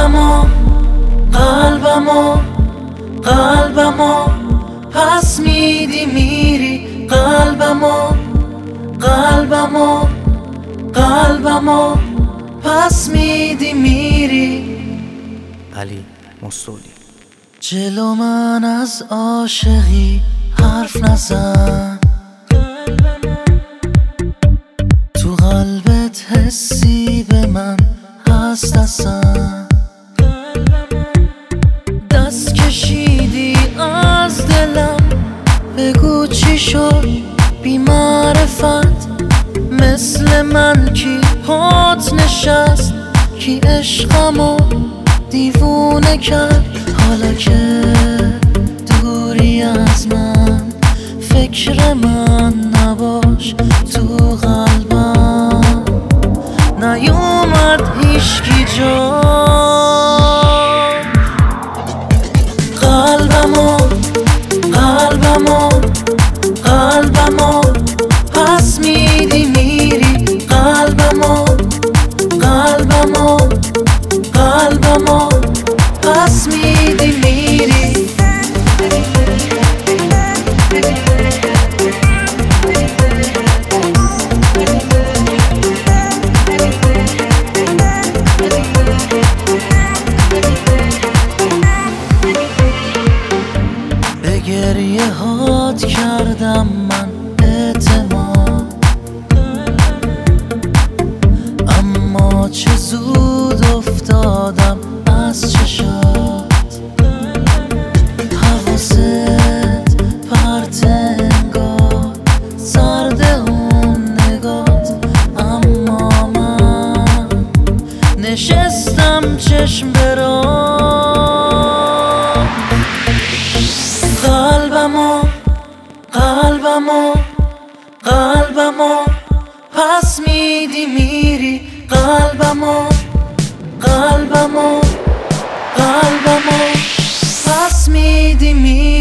قلبمو پس میدی میری، قلبمو پس میدی میری. علی مستولی. جلو من از عاشقی حرف نزن، تو قلبت حسی به من هست اصلا. دست کشیدی از دلم، بگو چی شد بی معرفت، مثل من کی پات نشست، کی عشقمو دیوونه کرد. حالا که دوری از من، فکر من نباش، تو قلبم نیومد هیچکی جا. قلبمو پس میدی میری، قلبمو پس میدی میری. به گریه هات کردم من اعتماد، اما چه زود افتادم از چشات. حواست پرت انگار، سرد اون نگات، اما من نشستم چشم برات. قلبمو پس میدی میری، قلبمو پس میدی میری.